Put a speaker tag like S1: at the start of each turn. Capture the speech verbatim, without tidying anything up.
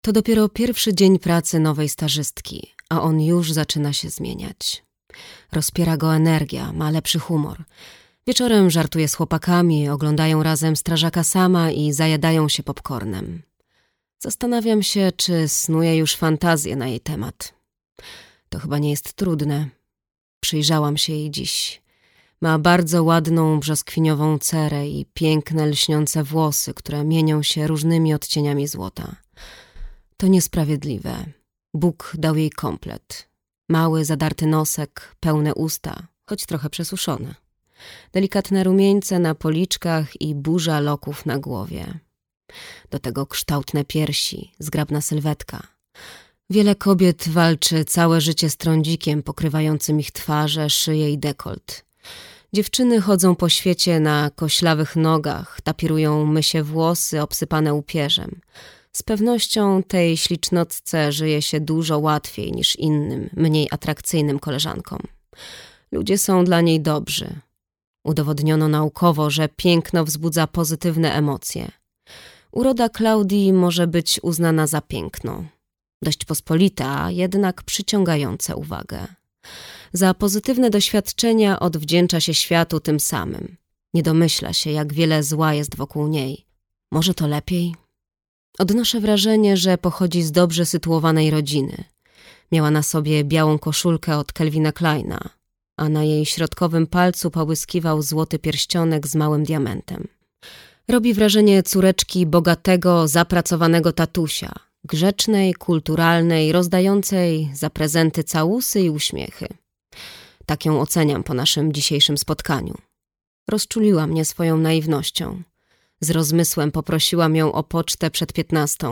S1: To dopiero pierwszy dzień pracy nowej stażystki, a on już zaczyna się zmieniać. Rozpiera go energia, ma lepszy humor. Wieczorem żartuje z chłopakami, oglądają razem Strażaka Sama i zajadają się popcornem. Zastanawiam się, czy snuje już fantazję na jej temat. To chyba nie jest trudne. Przyjrzałam się jej dziś. Ma bardzo ładną brzoskwiniową cerę i piękne, lśniące włosy, które mienią się różnymi odcieniami złota. To niesprawiedliwe. Bóg dał jej komplet. Mały, zadarty nosek, pełne usta, choć trochę przesuszone. Delikatne rumieńce na policzkach i burza loków na głowie. Do tego kształtne piersi, zgrabna sylwetka. Wiele kobiet walczy całe życie z trądzikiem pokrywającym ich twarze, szyję i dekolt. Dziewczyny chodzą po świecie na koślawych nogach, tapirują mysie włosy obsypane upierzem. Z pewnością tej ślicznotce żyje się dużo łatwiej niż innym, mniej atrakcyjnym koleżankom. Ludzie są dla niej dobrzy. Udowodniono naukowo, że piękno wzbudza pozytywne emocje. Uroda Klaudii może być uznana za piękno. Dość pospolita, jednak przyciągające uwagę. Za pozytywne doświadczenia odwdzięcza się światu tym samym. Nie domyśla się, jak wiele zła jest wokół niej. Może to lepiej? Odnoszę wrażenie, że pochodzi z dobrze sytuowanej rodziny. Miała na sobie białą koszulkę od Calvina Kleina, a na jej środkowym palcu połyskiwał złoty pierścionek z małym diamentem. Robi wrażenie córeczki bogatego, zapracowanego tatusia, grzecznej, kulturalnej, rozdającej za prezenty całusy i uśmiechy. Tak ją oceniam po naszym dzisiejszym spotkaniu. Rozczuliła mnie swoją naiwnością. Z rozmysłem poprosiłam ją o pocztę przed piętnastą.